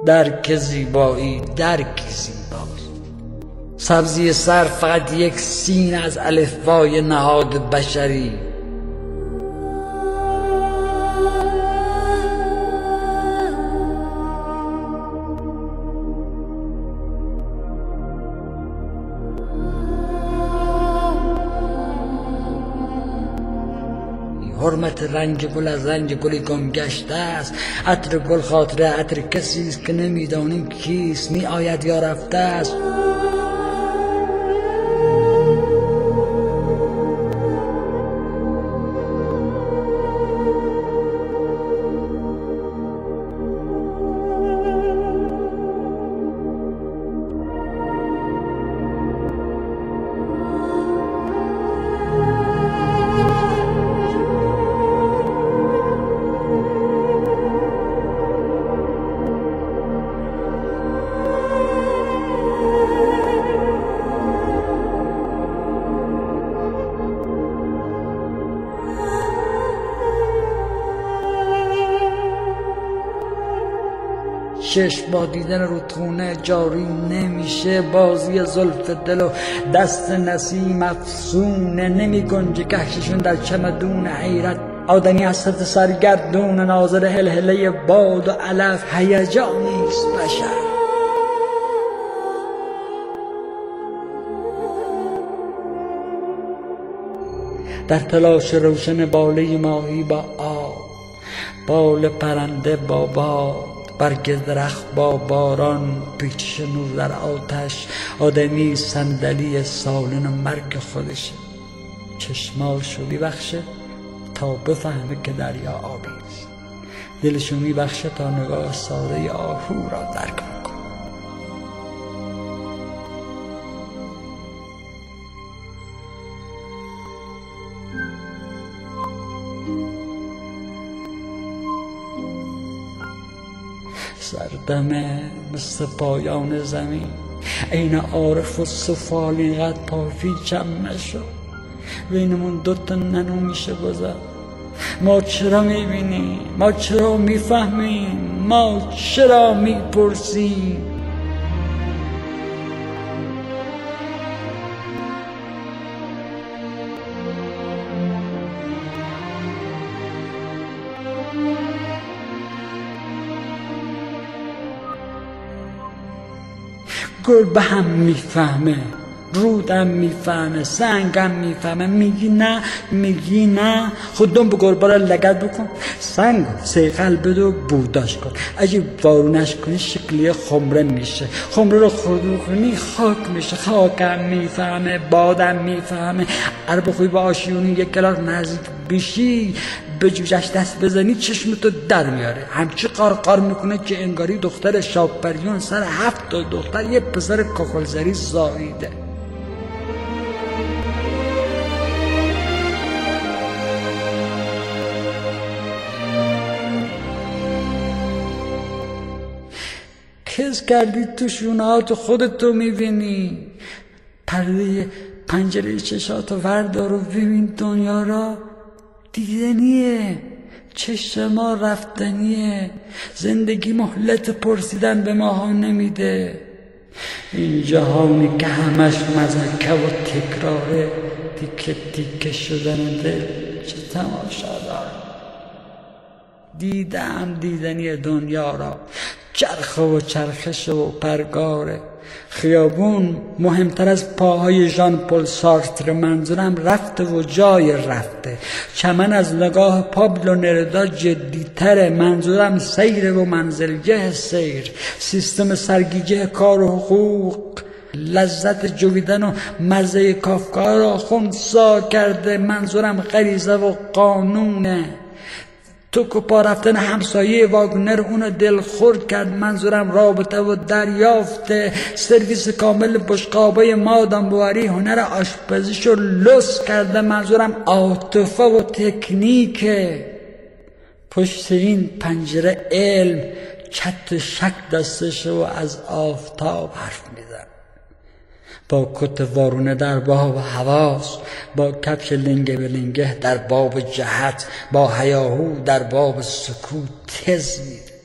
درک زیبایی درکی زیباست. سبزی سر فقط یک سین از الفبای نهاد بشری. حرمت رنگ گل از رنگ گلی گم گشته است. عطر گل خاطره عطر کسی است که نمیدانیم کیست، می آید یا رفته است. چشم با دیدن رودخونه جاری نمیشه. بازی زلف دل و دست نسیم افسونه، نمی گنجه کهششون در چمدون حیرت. آدمی حسرت سرگردون، ناظر هلهله باد و علف، هیجانیست بشر. در تلاش روشن باله ماهی با آب، بال پرنده با باد، برگ درخت با باران، پیچش نور در آتش. آدمی صندلی سالن مرگ خودشه، چشماشو میبخشه تا بفهمه که دریا آبیست، دلشو میبخشه تا نگاه ساده آهو را درک کنه. سردمه مثل پایان زمین، عین عارف و سفال اینقدر پاپیچم نشد. بینمون دوتا ننو میشه گذار. ما چرا میبینیم؟ ما چرا میفهمیم؟ ما چرا میپرسیم؟ گل به هم میفهمه، رودم میفهمه، سنگم میفهمه. میگی نه خودم به گربه را لگد بکن، سنگ سیقل بده و بوداش کن. اگه وارونش کنی شکلی خمره میشه، خمره رو خردو کنی خاک میشه. خاکم میفهمه، بادم میفهمه. عرب خوی با آشیونی یک کلاس نزدیک بشی، به جوجش دست بزنی چشمتو در میاره. همچی قارقار میکنه که انگاری دختر شاپریون سر 7 دختر یه پسر کاکلزری زاییده. کس کردی تو شونهات خودتو میبینی. پرده پنجره چشاتو وردار و ببین دنیا را دیدنیه، چشم ما رفتنیه. زندگی مهلت پرسیدن به ماها نمیده. این جهانی که همش مزکه و تکراره، تیکه تیکه شدن دل چه تماشا داره. دیدم دیدنی دنیا را، چرخه و چرخش و پرگاره. خیابون مهمتر از پاهای ژان پل سارتر. منظورم رفته و جای رفته. چمن از نگاه پابلو نردا جدیتره. منظورم سیر و منزلگه سیر. سیستم سرگیجه کار و حقوق لذت جویدن و مزه کافکا را خنثی کرده. منظورم غریزه و قانونه. تو که پا رفتن همسایه واگنر اونو دلخور کرد. منظورم رابطه و دریافته. سرویس کامل بشقابای مادام بواری هنر آشپزیشو لوس کرده. منظورم عاطفه و تکنیکه. پشت این پنجره علم چت شک دستشو از آفتاب حرف میزن. با کت وارونه در باب حواس، با کفش لنگه به لنگه در باب جهت، با هیاهو در باب سکوت تز میده.